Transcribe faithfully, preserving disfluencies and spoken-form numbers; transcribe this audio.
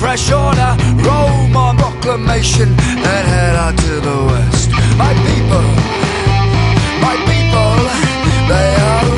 fresh order, Rome on proclamation, and head out to the west. My people, my people, they are